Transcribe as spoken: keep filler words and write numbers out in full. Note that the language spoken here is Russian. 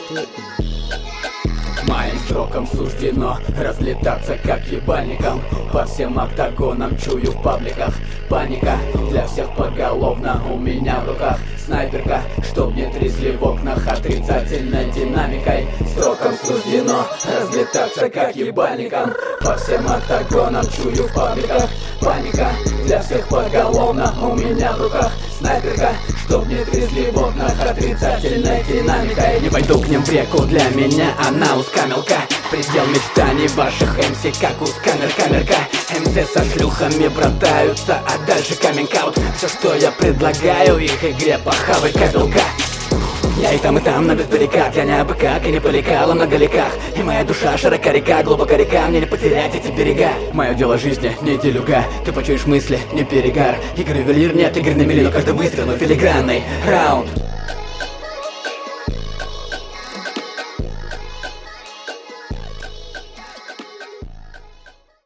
Моим строкам суждено разлетаться как ебальникам. По всем октагонам чую в пабликах паника для всех поголовно. У меня в руках снайперка, чтоб не трясли в окнах отрицательной динамикой. Строкам суждено разлетаться как ебальникам. По всем октагонам чую в пабликах паника для всех поголовно. У меня в руках снайперка, чтоб не трясли в окнах отрицательной динамикой. Не пойду к ним в реку, для меня она узка мелка. Предел мечтаний ваших эм си, как узкамер камерка. эм си со шлюхами братаются, а дальше каминг-аут. Все, что я предлагаю их игре, похавай капелка. Я и там, и там, но без баррикад. Я не абы как и не поликал, а на галиках. И моя душа широка река, глубоко река. Мне не потерять эти берега. Мое дело жизни, не делюга. Ты почуешь мысли, не перегар. Игры ювелир, нет игры на мили, но каждый выстрел, но филигранный раунд.